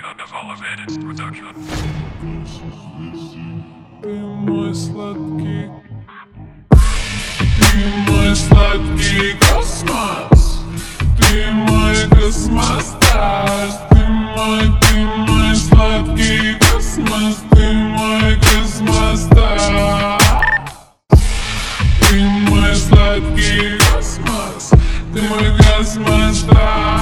Production of Elevated Production. Ты мой сладкий космос, ты мой космостар, ты мой сладкий космос, ты мой космостар. Ты мой сладкий космос, ты мой космостар.